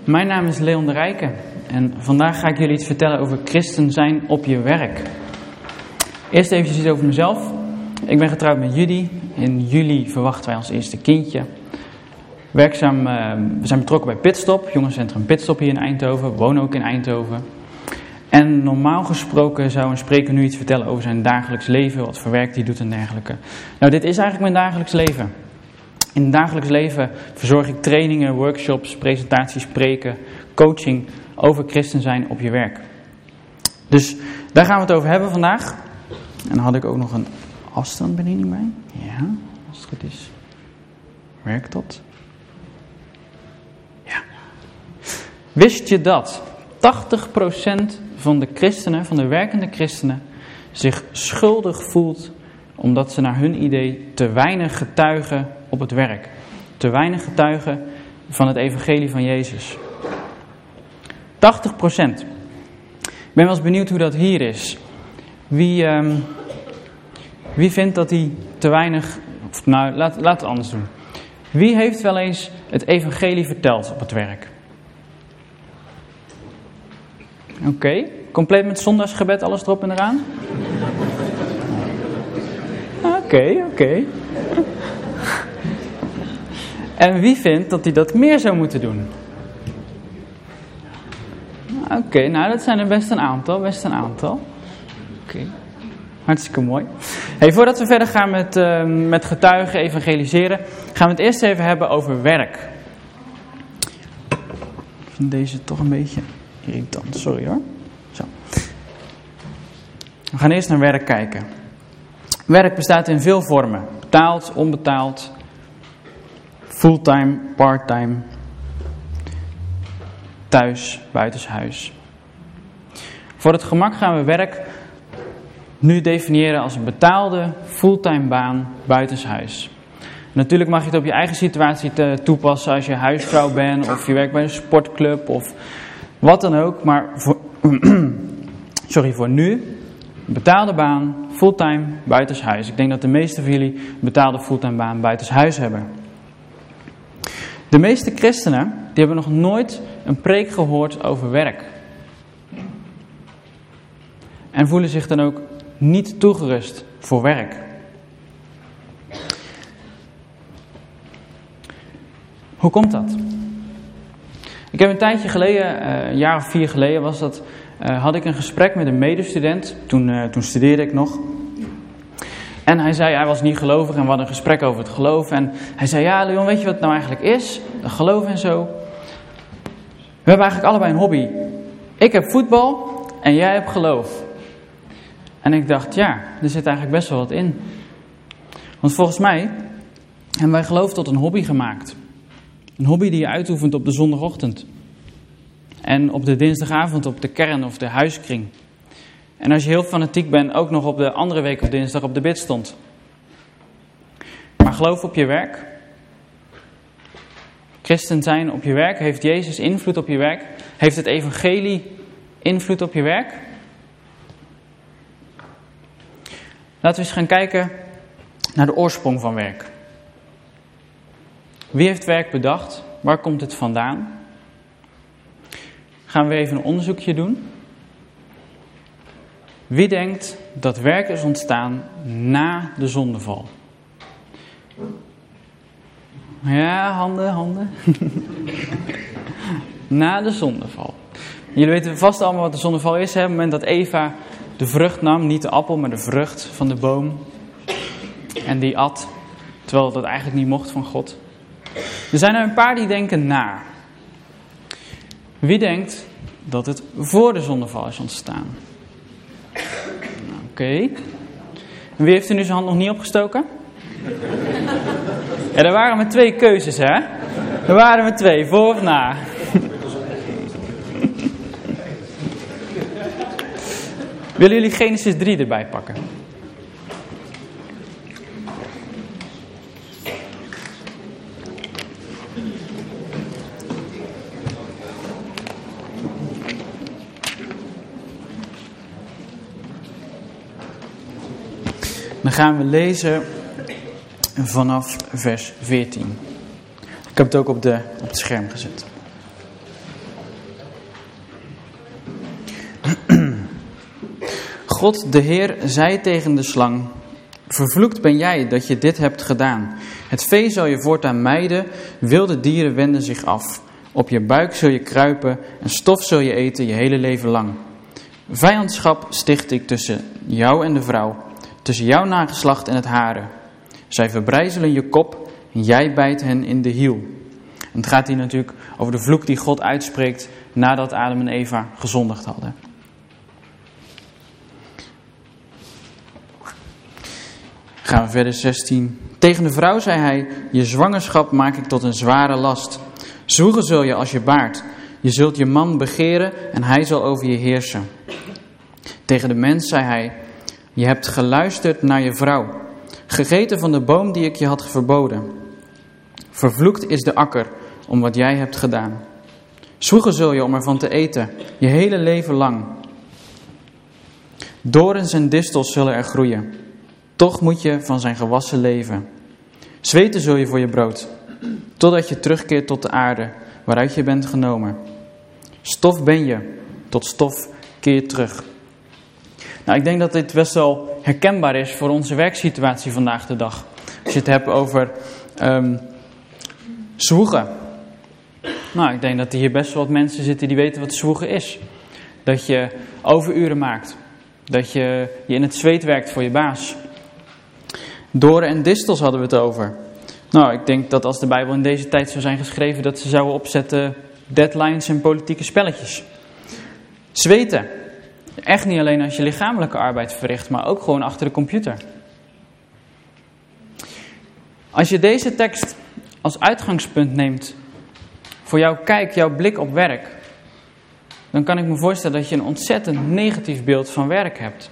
Mijn naam is Leon de Rijken en vandaag ga ik jullie iets vertellen over christen zijn op je werk. Eerst even iets over mezelf. Ik ben getrouwd met Judy. In juli verwachten wij ons eerste kindje. We zijn betrokken bij Pitstop, jongerencentrum Pitstop hier in Eindhoven. We wonen ook in Eindhoven. En normaal gesproken zou een spreker nu iets vertellen over zijn dagelijks leven, wat voor werk hij doet en dergelijke. Nou, dit is eigenlijk mijn dagelijks leven. In het dagelijks leven verzorg ik trainingen, workshops, presentaties, preken, coaching over christen zijn op je werk. Dus daar gaan we het over hebben vandaag. En dan had ik ook nog een afstandsbediening bij. Ja, als het goed is. Werkt dat? Ja. Wist je dat 80% van de christenen, van de werkende christenen, zich schuldig voelt omdat ze naar hun idee te weinig getuigen op het werk. Te weinig getuigen van het evangelie van Jezus. 80%. Ik ben wel eens benieuwd hoe dat hier is. Wie vindt dat hij te weinig... Nou, laat het anders doen. Wie heeft wel eens het evangelie verteld op het werk? Oké. Compleet met zondagsgebed, alles erop en eraan? Oké. En wie vindt dat hij dat meer zou moeten doen? Oké, nou dat zijn er best een aantal. Oké. Hartstikke mooi. Hey, voordat we verder gaan met getuigen, evangeliseren, gaan we het eerst even hebben over werk. Ik vind deze toch een beetje irritant, sorry hoor. Zo. We gaan eerst naar werk kijken. Werk bestaat in veel vormen. Betaald, onbetaald, fulltime, parttime, thuis, buitenshuis. Voor het gemak gaan we werk nu definiëren als een betaalde, fulltime baan buitenshuis. Natuurlijk mag je het op je eigen situatie toepassen als je huisvrouw bent of je werkt bij een sportclub of wat dan ook. Maar voor nu, betaalde baan, fulltime, buitenshuis. Ik denk dat de meeste van jullie een betaalde fulltime baan buitenshuis hebben. De meeste christenen die hebben nog nooit een preek gehoord over werk. En voelen zich dan ook niet toegerust voor werk. Hoe komt dat? Ik heb een tijdje geleden, een jaar of 4 geleden was dat, had ik een gesprek met een medestudent. Toen studeerde ik nog. En hij was niet gelovig en we hadden een gesprek over het geloof. En hij zei, ja Leon, weet je wat het nou eigenlijk is? Dat geloof en zo. We hebben eigenlijk allebei een hobby. Ik heb voetbal en jij hebt geloof. En ik dacht, ja, er zit eigenlijk best wel wat in. Want volgens mij hebben wij geloof tot een hobby gemaakt. Een hobby die je uitoefent op de zondagochtend. En op de dinsdagavond op de kern of de huiskring. En als je heel fanatiek bent, ook nog op de andere week op dinsdag op de bidstond. Maar geloof op je werk. Christen zijn op je werk. Heeft Jezus invloed op je werk? Heeft het evangelie invloed op je werk? Laten we eens gaan kijken naar de oorsprong van werk. Wie heeft werk bedacht? Waar komt het vandaan? Gaan we even een onderzoekje doen. Wie denkt dat werk is ontstaan na de zondeval? Ja, handen. Na de zondeval. Jullie weten vast allemaal wat de zondeval is. Op het moment dat Eva de vrucht nam, niet de appel, maar de vrucht van de boom. En die at, terwijl dat eigenlijk niet mocht van God. Er zijn er een paar die denken na. Wie denkt dat het voor de zondeval is ontstaan? Oké. En wie heeft er nu zijn hand nog niet opgestoken? Ja, er waren maar 2 keuzes, hè? Er waren maar 2, voor of na. Willen jullie Genesis 3 erbij pakken? Dan gaan we lezen vanaf vers 14. Ik heb het ook op het scherm gezet. God de Heer zei tegen de slang: vervloekt ben jij dat je dit hebt gedaan. Het vee zal je voortaan mijden, wilde dieren wenden zich af. Op je buik zul je kruipen en stof zul je eten je hele leven lang. Vijandschap sticht ik tussen jou en de vrouw, tussen jouw nageslacht en het hare. Zij verbrijzelen je kop en jij bijt hen in de hiel. En het gaat hier natuurlijk over de vloek die God uitspreekt nadat Adam en Eva gezondigd hadden. Gaan we verder, 16. Tegen de vrouw zei hij: je zwangerschap maak ik tot een zware last. Zwoegen zul je als je baart. Je zult je man begeren en hij zal over je heersen. Tegen de mens zei hij: je hebt geluisterd naar je vrouw, gegeten van de boom die ik je had verboden. Vervloekt is de akker om wat jij hebt gedaan. Zwoegen zul je om ervan te eten, je hele leven lang. Dorens en distels zullen er groeien. Toch moet je van zijn gewassen leven. Zweten zul je voor je brood, totdat je terugkeert tot de aarde, waaruit je bent genomen. Stof ben je, tot stof keer terug. Nou, ik denk dat dit best wel herkenbaar is voor onze werksituatie vandaag de dag. Als je het hebt over zwoegen. Nou, ik denk dat er hier best wel wat mensen zitten die weten wat zwoegen is. Dat je overuren maakt. Dat je in het zweet werkt voor je baas. Doren en distels hadden we het over. Nou, ik denk dat als de Bijbel in deze tijd zou zijn geschreven, dat ze zouden opzetten deadlines en politieke spelletjes. Zweten. Echt niet alleen als je lichamelijke arbeid verricht, maar ook gewoon achter de computer. Als je deze tekst als uitgangspunt neemt voor jouw kijk, jouw blik op werk, dan kan ik me voorstellen dat je een ontzettend negatief beeld van werk hebt.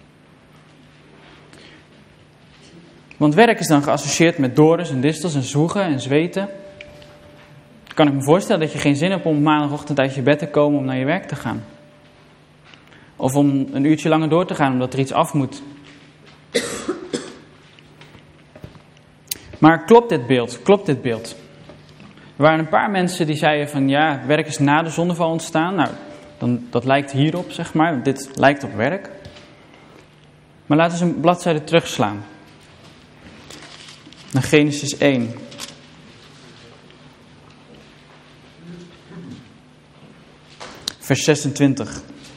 Want werk is dan geassocieerd met dorens en distels en zwoegen en zweten. Dan kan ik me voorstellen dat je geen zin hebt om maandagochtend uit je bed te komen om naar je werk te gaan. Of om een uurtje langer door te gaan omdat er iets af moet. Maar klopt dit beeld? Klopt dit beeld? Er waren een paar mensen die zeiden van ja, werk is na de zondeval ontstaan. Nou, dat lijkt hierop, zeg maar. Dit lijkt op werk. Maar laten we eens een bladzijde terugslaan. Naar Genesis 1. Vers 26.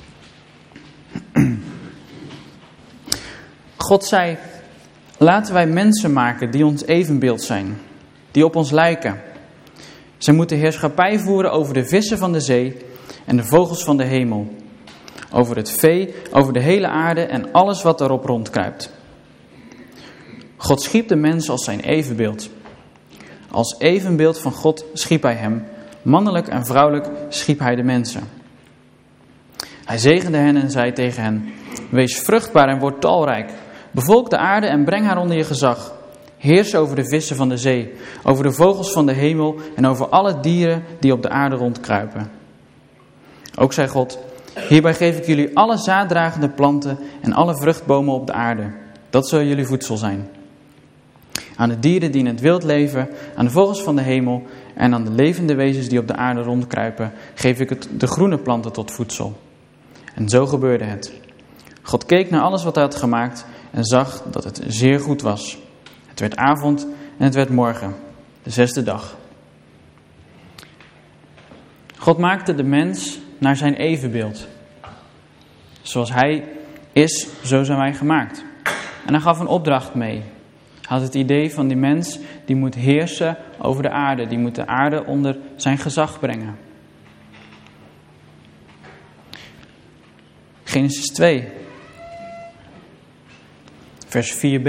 God zei: laten wij mensen maken die ons evenbeeld zijn, die op ons lijken. Zij moeten heerschappij voeren over de vissen van de zee en de vogels van de hemel. Over het vee, over de hele aarde en alles wat erop rondkruipt. God schiep de mens als zijn evenbeeld. Als evenbeeld van God schiep hij hem. Mannelijk en vrouwelijk schiep hij de mensen. Hij zegende hen en zei tegen hen: wees vruchtbaar en word talrijk. Bevolk de aarde en breng haar onder je gezag. Heers over de vissen van de zee, over de vogels van de hemel en over alle dieren die op de aarde rondkruipen. Ook zei God: hierbij geef ik jullie alle zaaddragende planten en alle vruchtbomen op de aarde. Dat zal jullie voedsel zijn. Aan de dieren die in het wild leven, aan de vogels van de hemel en aan de levende wezens die op de aarde rondkruipen, geef ik de groene planten tot voedsel. En zo gebeurde het. God keek naar alles wat hij had gemaakt en zag dat het zeer goed was. Het werd avond en het werd morgen, de 6e dag. God maakte de mens naar zijn evenbeeld. Zoals hij is, zo zijn wij gemaakt. En hij gaf een opdracht mee. Hij had het idee van die mens die moet heersen over de aarde. Die moet de aarde onder zijn gezag brengen. Genesis 2. Vers 4b.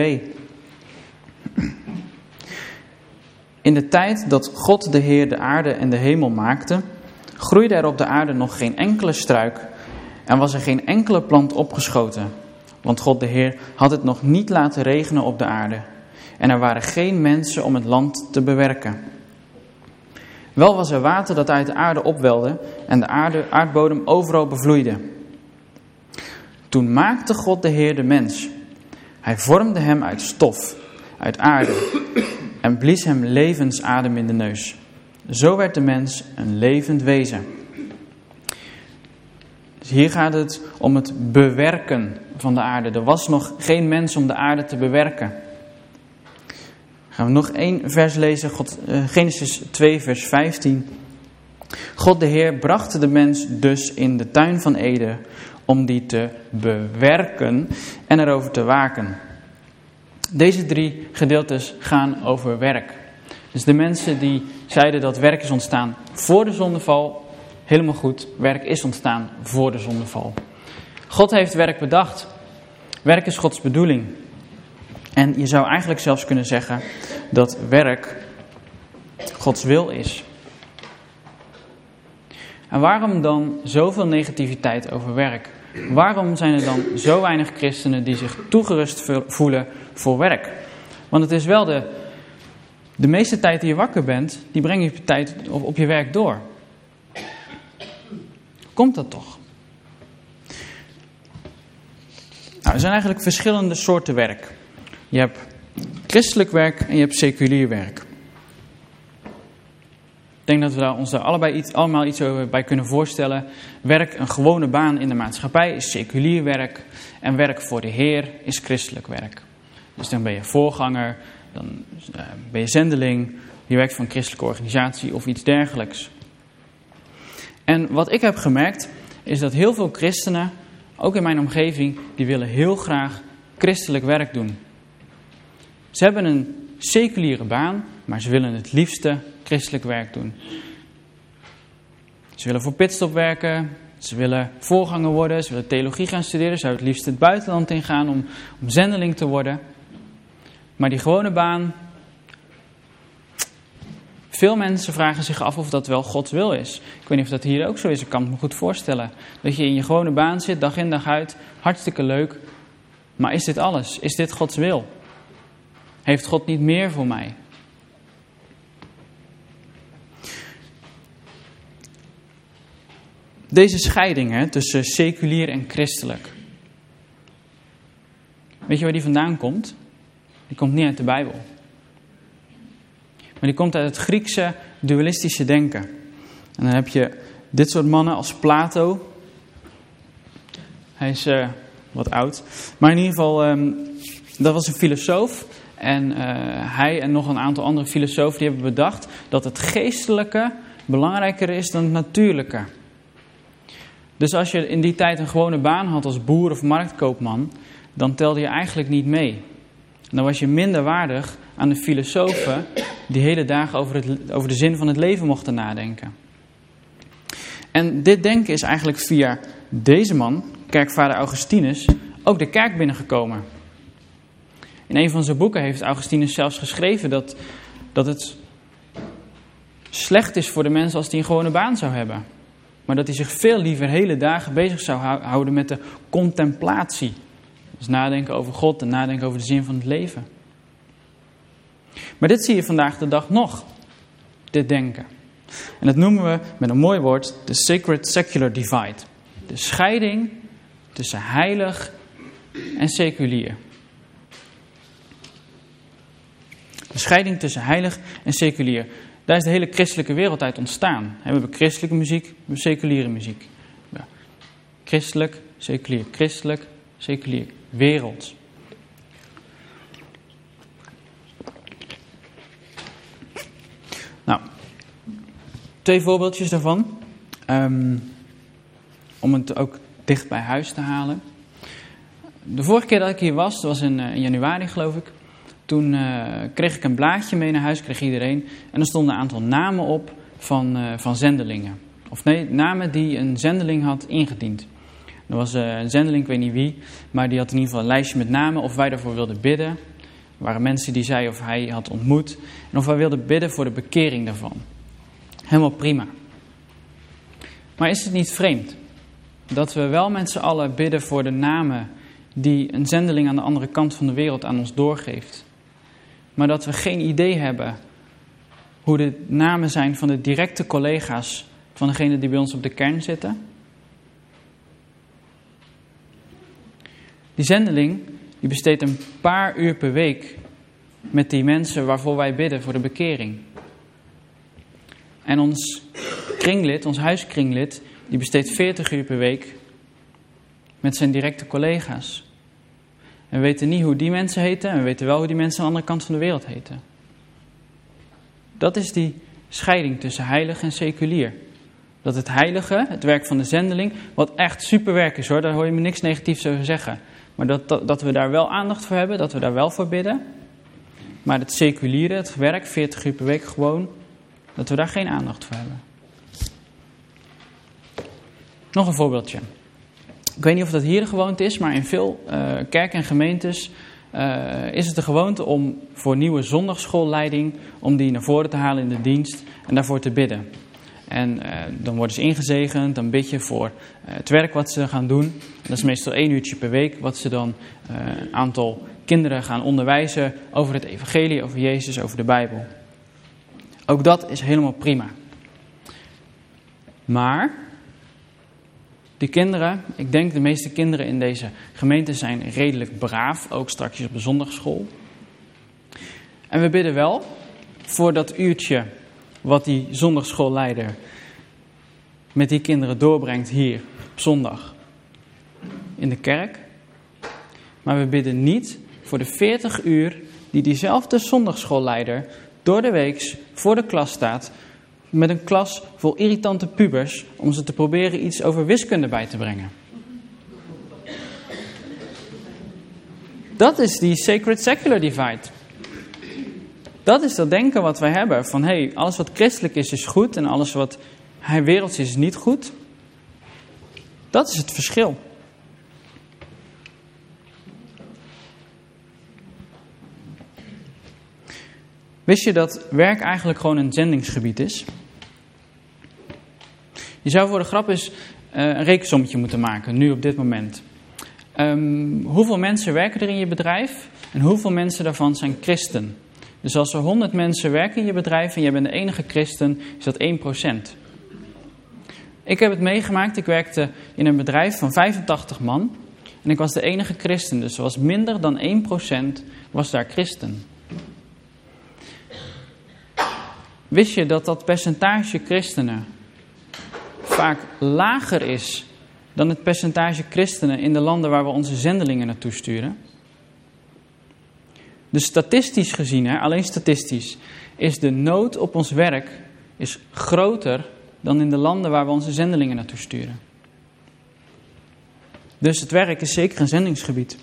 In de tijd dat God de Heer de aarde en de hemel maakte, groeide er op de aarde nog geen enkele struik en was er geen enkele plant opgeschoten. Want God de Heer had het nog niet laten regenen op de aarde. En er waren geen mensen om het land te bewerken. Wel was er water dat uit de aarde opwelde en de aardbodem overal bevloeide. Toen maakte God de Heer de mens. Hij vormde hem uit stof, uit aarde, en blies hem levensadem in de neus. Zo werd de mens een levend wezen. Dus hier gaat het om het bewerken van de aarde. Er was nog geen mens om de aarde te bewerken. Gaan we nog 1 vers lezen, Genesis 2 vers 15. God de Heer bracht de mens dus in de tuin van Eden om die te bewerken en erover te waken. Deze 3 gedeeltes gaan over werk. Dus de mensen die zeiden dat werk is ontstaan voor de zondeval, helemaal goed, werk is ontstaan voor de zondeval. God heeft werk bedacht. Werk is Gods bedoeling. En je zou eigenlijk zelfs kunnen zeggen dat werk Gods wil is. En waarom dan zoveel negativiteit over werk? Waarom zijn er dan zo weinig christenen die zich toegerust voelen voor werk? Want het is wel de meeste tijd die je wakker bent, die breng je tijd op je werk door. Komt dat toch? Nou, er zijn eigenlijk verschillende soorten werk. Je hebt christelijk werk en je hebt seculier werk. Ik denk dat we ons daar allemaal iets over bij kunnen voorstellen. Werk, een gewone baan in de maatschappij, is seculier werk. En werk voor de Heer is christelijk werk. Dus dan ben je voorganger, dan ben je zendeling, je werkt voor een christelijke organisatie of iets dergelijks. En wat ik heb gemerkt, is dat heel veel christenen, ook in mijn omgeving, die willen heel graag christelijk werk doen. Ze hebben een seculiere baan, maar ze willen het liefste christelijk werk doen. Ze willen voor Pitstop werken, ze willen voorganger worden, ze willen theologie gaan studeren, ze zouden het liefst het buitenland ingaan om zendeling te worden. Maar die gewone baan, veel mensen vragen zich af of dat wel Gods wil is. Ik weet niet of dat hier ook zo is, ik kan het me goed voorstellen. Dat je in je gewone baan zit, dag in dag uit, hartstikke leuk. Maar is dit alles? Is dit Gods wil? Heeft God niet meer voor mij? Deze scheiding tussen seculier en christelijk. Weet je waar die vandaan komt? Die komt niet uit de Bijbel. Maar die komt uit het Griekse dualistische denken. En dan heb je dit soort mannen als Plato. Hij is wat oud. Maar in ieder geval, dat was een filosoof. En hij en nog een aantal andere filosofen die hebben bedacht dat het geestelijke belangrijker is dan het natuurlijke. Dus als je in die tijd een gewone baan had als boer of marktkoopman, dan telde je eigenlijk niet mee. En dan was je minder waardig aan de filosofen die hele dagen over de zin van het leven mochten nadenken. En dit denken is eigenlijk via deze man, kerkvader Augustinus, ook de kerk binnengekomen. In een van zijn boeken heeft Augustinus zelfs geschreven dat het slecht is voor de mensen als hij een gewone baan zou hebben. Maar dat hij zich veel liever hele dagen bezig zou houden met de contemplatie. Dus nadenken over God en nadenken over de zin van het leven. Maar dit zie je vandaag de dag nog. Dit denken. En dat noemen we met een mooi woord de sacred-secular divide. De scheiding tussen heilig en seculier. De scheiding tussen heilig en seculier. Daar is de hele christelijke wereld uit ontstaan. We hebben christelijke muziek, we hebben seculiere muziek. Christelijk, seculier, wereld. Nou, 2 voorbeeldjes daarvan. Om het ook dicht bij huis te halen. De vorige keer dat ik hier was, dat was in januari geloof ik. Toen kreeg ik een blaadje mee naar huis, kreeg iedereen. En er stonden een aantal namen op van zendelingen. Of nee, namen die een zendeling had ingediend. Er was een zendeling, ik weet niet wie, maar die had in ieder geval een lijstje met namen of wij daarvoor wilden bidden. Er waren mensen die zeiden of hij had ontmoet. En of wij wilden bidden voor de bekering daarvan. Helemaal prima. Maar is het niet vreemd dat we wel met z'n allen bidden voor de namen die een zendeling aan de andere kant van de wereld aan ons doorgeeft? Maar dat we geen idee hebben hoe de namen zijn van de directe collega's van degene die bij ons op de kern zitten? Die zendeling die besteedt een paar uur per week met die mensen waarvoor wij bidden voor de bekering. En ons kringlid, ons huiskringlid, die besteedt 40 uur per week met zijn directe collega's. En we weten niet hoe die mensen heten en we weten wel hoe die mensen aan de andere kant van de wereld heten. Dat is die scheiding tussen heilig en seculier. Dat het heilige, het werk van de zendeling, wat echt superwerk is hoor, daar hoor je me niks negatiefs over zeggen. Maar dat we daar wel aandacht voor hebben, dat we daar wel voor bidden. Maar het seculiere, het werk, 40 uur per week gewoon, dat we daar geen aandacht voor hebben. Nog een voorbeeldje. Ik weet niet of dat hier de gewoonte is, maar in veel kerken en gemeentes is het de gewoonte om voor nieuwe zondagsschoolleiding, om die naar voren te halen in de dienst en daarvoor te bidden. En dan worden ze ingezegend, dan bid je voor het werk wat ze gaan doen. Dat is meestal 1 uurtje per week, wat ze dan een aantal kinderen gaan onderwijzen over het evangelie, over Jezus, over de Bijbel. Ook dat is helemaal prima. Maar die kinderen, ik denk de meeste kinderen in deze gemeente zijn redelijk braaf, ook straks op de zondagschool. En we bidden wel voor dat uurtje wat die zondagschoolleider met die kinderen doorbrengt hier op zondag in de kerk. Maar we bidden niet voor de 40 uur die diezelfde zondagschoolleider door de week voor de klas staat met een klas vol irritante pubers om ze te proberen iets over wiskunde bij te brengen. Dat is die sacred-secular divide. Dat is dat denken wat wij hebben van alles wat christelijk is goed en alles wat werelds is niet goed. Dat is het verschil. Wist je dat werk eigenlijk gewoon een zendingsgebied is? Je zou voor de grap eens een rekensommetje moeten maken, nu op dit moment. Hoeveel mensen werken er in je bedrijf en hoeveel mensen daarvan zijn christen? Dus als er 100 mensen werken in je bedrijf en jij bent de enige christen, is dat 1%. Ik heb het meegemaakt, ik werkte in een bedrijf van 85 man en ik was de enige christen. Dus er was minder dan 1% was daar christen. Wist je dat dat percentage christenen vaak lager is dan het percentage christenen in de landen waar we onze zendelingen naartoe sturen? Dus statistisch gezien, alleen statistisch, is de nood op ons werk is groter dan in de landen waar we onze zendelingen naartoe sturen. Dus het werk is zeker een zendingsgebied.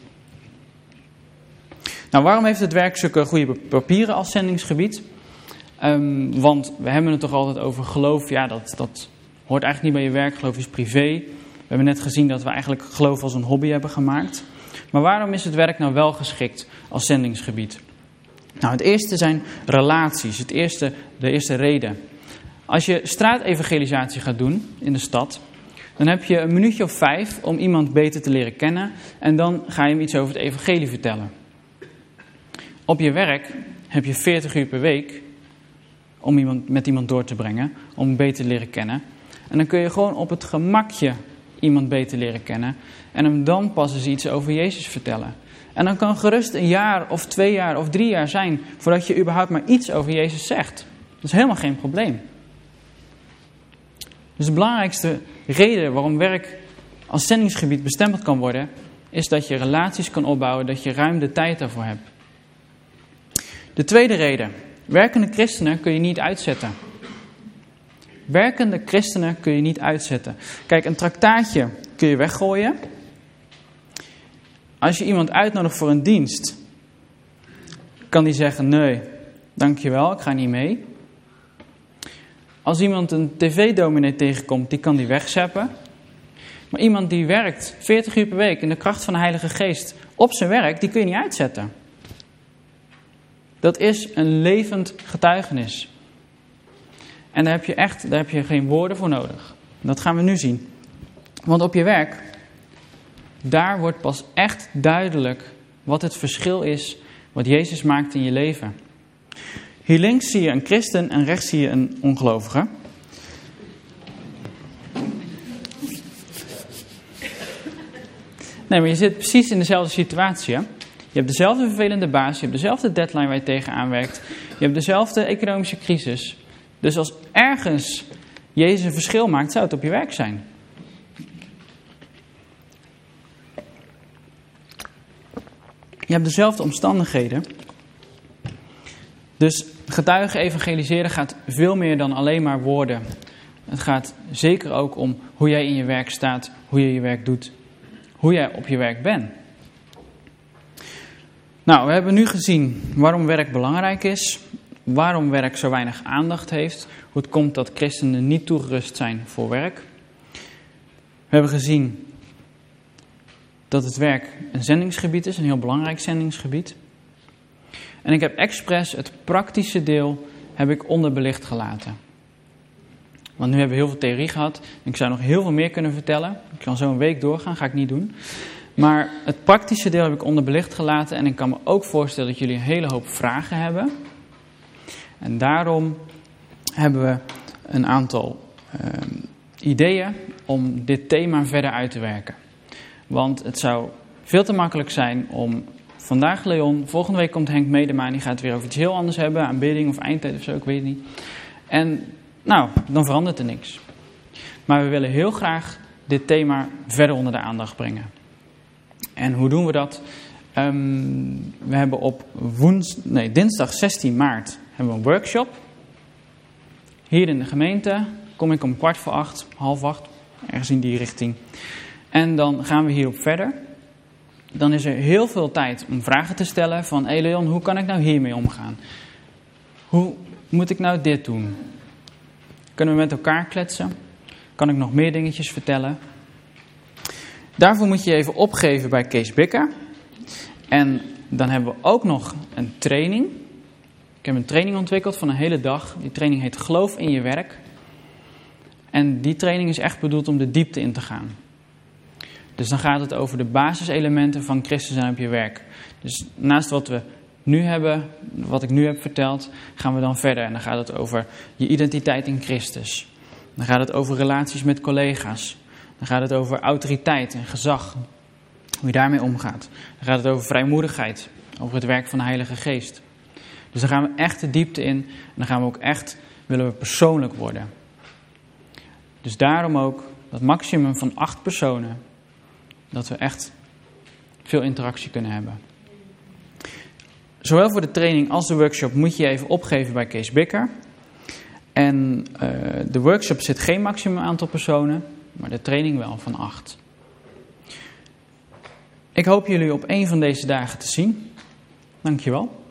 Nou, waarom heeft het werk zulke goede papieren als zendingsgebied? Want we hebben het toch altijd over geloof. Ja, dat hoort eigenlijk niet bij je werk. Geloof is privé. We hebben net gezien dat we eigenlijk geloof als een hobby hebben gemaakt. Maar waarom is het werk nou wel geschikt als zendingsgebied? Nou, het eerste zijn relaties. De eerste reden. Als je straatevangelisatie gaat doen in de stad, dan heb je een minuutje of 5 om iemand beter te leren kennen. En dan ga je hem iets over het evangelie vertellen. Op je werk heb je 40 uur per week om met iemand door te brengen, om hem beter te leren kennen. En dan kun je gewoon op het gemakje iemand beter leren kennen en hem dan pas eens iets over Jezus vertellen. En dan kan gerust 1 jaar of 2 jaar of 3 jaar zijn voordat je überhaupt maar iets over Jezus zegt. Dat is helemaal geen probleem. Dus de belangrijkste reden waarom werk als zendingsgebied bestempeld kan worden, is dat je relaties kan opbouwen, dat je ruim de tijd daarvoor hebt. De tweede reden. Werkende christenen kun je niet uitzetten. Werkende christenen kun je niet uitzetten. Kijk, een traktaatje kun je weggooien. Als je iemand uitnodigt voor een dienst, kan die zeggen, nee, dankjewel, ik ga niet mee. Als iemand een tv-dominee tegenkomt, die kan die wegzeppen. Maar iemand die werkt 40 uur per week in de kracht van de Heilige Geest op zijn werk, die kun je niet uitzetten. Dat is een levend getuigenis. En daar heb je geen woorden voor nodig. Dat gaan we nu zien. Want op je werk, daar wordt pas echt duidelijk wat het verschil is wat Jezus maakt in je leven. Hier links zie je een christen en rechts zie je een ongelovige. Nee, maar je zit precies in dezelfde situatie. Hè? Je hebt dezelfde vervelende baas, je hebt dezelfde deadline waar je tegenaan werkt. Je hebt dezelfde economische crisis. Dus als ergens Jezus een verschil maakt, zou het op je werk zijn. Je hebt dezelfde omstandigheden. Dus getuigen evangeliseren gaat veel meer dan alleen maar woorden. Het gaat zeker ook om hoe jij in je werk staat, hoe je je werk doet, hoe jij op je werk bent. Nou, we hebben nu gezien waarom werk belangrijk is, waarom werk zo weinig aandacht heeft, hoe het komt dat christenen niet toegerust zijn voor werk. We hebben gezien dat het werk een zendingsgebied is, een heel belangrijk zendingsgebied. En ik heb expres het praktische deel onderbelicht gelaten. Want nu hebben we heel veel theorie gehad. Ik zou nog heel veel meer kunnen vertellen. Ik kan zo een week doorgaan, ga ik niet doen. Maar het praktische deel heb ik onderbelicht gelaten. En ik kan me ook voorstellen dat jullie een hele hoop vragen hebben. En daarom hebben we een aantal ideeën om dit thema verder uit te werken. Want het zou veel te makkelijk zijn om vandaag Leon, volgende week komt Henk Medema en die gaat het weer over iets heel anders hebben. Aanbidding of eindtijd of zo, ik weet het niet. En nou, dan verandert er niks. Maar we willen heel graag dit thema verder onder de aandacht brengen. En hoe doen we dat? We hebben op dinsdag 16 maart hebben we een workshop. Hier in de gemeente kom ik om 7:15, 7:30, ergens in die richting. En dan gaan we hierop verder. Dan is er heel veel tijd om vragen te stellen van... Hé Leon, hoe kan ik nou hiermee omgaan? Hoe moet ik nou dit doen? Kunnen we met elkaar kletsen? Kan ik nog meer dingetjes vertellen? Daarvoor moet je je even opgeven bij Kees Bikker. En dan hebben we ook nog een training. Ik heb een training ontwikkeld van een hele dag. Die training heet Geloof in je werk. En die training is echt bedoeld om de diepte in te gaan. Dus dan gaat het over de basiselementen van christen zijn op je werk. Dus naast wat we nu hebben, wat ik nu heb verteld, gaan we dan verder. En dan gaat het over je identiteit in Christus. Dan gaat het over relaties met collega's. Dan gaat het over autoriteit en gezag. Hoe je daarmee omgaat. Dan gaat het over vrijmoedigheid. Over het werk van de Heilige Geest. Dus dan gaan we echt de diepte in. En dan gaan we ook echt, willen we persoonlijk worden. Dus daarom ook dat maximum van 8 personen. Dat we echt veel interactie kunnen hebben. Zowel voor de training als de workshop moet je je even opgeven bij Kees Bikker. En de workshop zit geen maximum aantal personen, maar de training wel van 8. Ik hoop jullie op een van deze dagen te zien. Dankjewel.